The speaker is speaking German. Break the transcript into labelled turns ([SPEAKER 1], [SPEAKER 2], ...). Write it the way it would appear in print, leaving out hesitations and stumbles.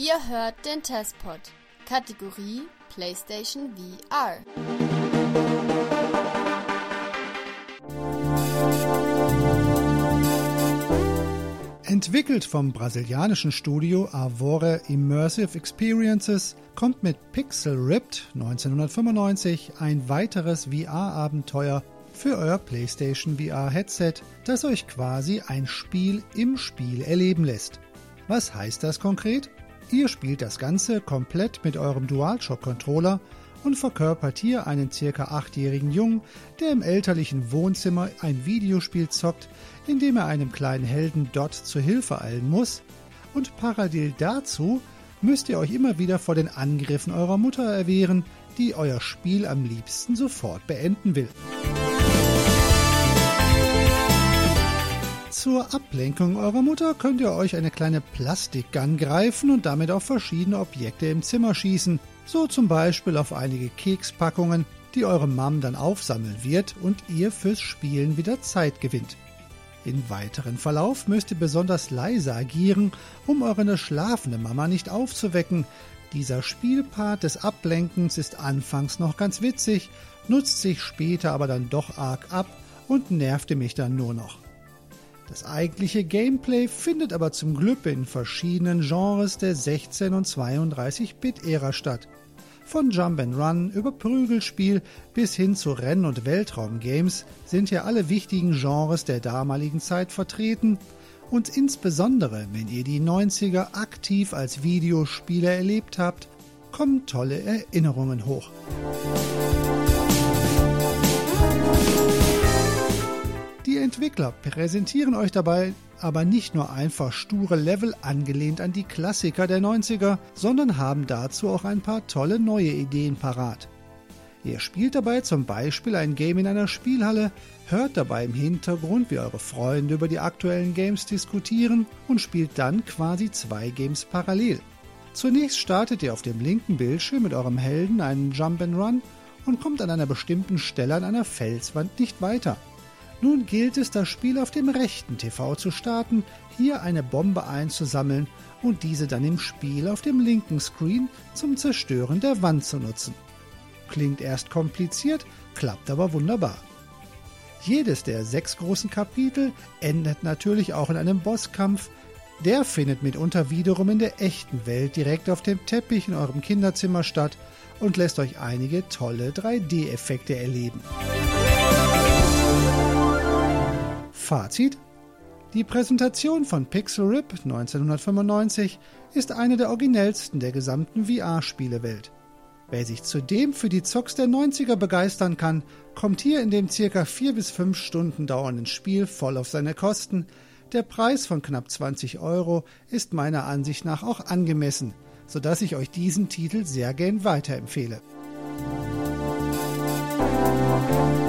[SPEAKER 1] Ihr hört den Testpod, Kategorie PlayStation VR.
[SPEAKER 2] Entwickelt vom brasilianischen Studio Avore Immersive Experiences kommt mit Pixel Ripped 1995 ein weiteres VR-Abenteuer für euer PlayStation VR-Headset, das euch quasi ein Spiel im Spiel erleben lässt. Was heißt das konkret? Ihr spielt das Ganze komplett mit eurem DualShock-Controller und verkörpert hier einen ca. 8-jährigen Jungen, der im elterlichen Wohnzimmer ein Videospiel zockt, in dem er einem kleinen Helden Dot zur Hilfe eilen muss, und parallel dazu müsst ihr euch immer wieder vor den Angriffen eurer Mutter erwehren, die euer Spiel am liebsten sofort beenden will. Zur Ablenkung eurer Mutter könnt ihr euch eine kleine Plastikgun greifen und damit auf verschiedene Objekte im Zimmer schießen, so zum Beispiel auf einige Kekspackungen, die eure Mom dann aufsammeln wird und ihr fürs Spielen wieder Zeit gewinnt. Im weiteren Verlauf müsst ihr besonders leise agieren, um eure schlafende Mama nicht aufzuwecken. Dieser Spielpart des Ablenkens ist anfangs noch ganz witzig, nutzt sich später aber dann doch arg ab und nervte mich dann nur noch. Das eigentliche Gameplay findet aber zum Glück in verschiedenen Genres der 16- und 32-Bit-Ära statt. Von Jump'n'Run über Prügelspiel bis hin zu Renn- und Weltraumgames sind hier alle wichtigen Genres der damaligen Zeit vertreten und insbesondere, wenn ihr die 90er aktiv als Videospieler erlebt habt, kommen tolle Erinnerungen hoch. Die Entwickler präsentieren euch dabei aber nicht nur einfach sture Level angelehnt an die Klassiker der 90er, sondern haben dazu auch ein paar tolle neue Ideen parat. Ihr spielt dabei zum Beispiel ein Game in einer Spielhalle, hört dabei im Hintergrund, wie eure Freunde über die aktuellen Games diskutieren und spielt dann quasi 2 Games parallel. Zunächst startet ihr auf dem linken Bildschirm mit eurem Helden einen Jump'n'Run und kommt an einer bestimmten Stelle an einer Felswand nicht weiter. Nun gilt es, das Spiel auf dem rechten TV zu starten, hier eine Bombe einzusammeln und diese dann im Spiel auf dem linken Screen zum Zerstören der Wand zu nutzen. Klingt erst kompliziert, klappt aber wunderbar. Jedes der 6 großen Kapitel endet natürlich auch in einem Bosskampf. Der findet mitunter wiederum in der echten Welt direkt auf dem Teppich in eurem Kinderzimmer statt und lässt euch einige tolle 3D-Effekte erleben. Fazit: Die Präsentation von Pixel Ripped 1995 ist eine der originellsten der gesamten VR-Spielewelt. Wer sich zudem für die Zocks der 90er begeistern kann, kommt hier in dem ca. 4 bis 5 Stunden dauernden Spiel voll auf seine Kosten. Der Preis von knapp 20 € ist meiner Ansicht nach auch angemessen, sodass ich euch diesen Titel sehr gern weiterempfehle.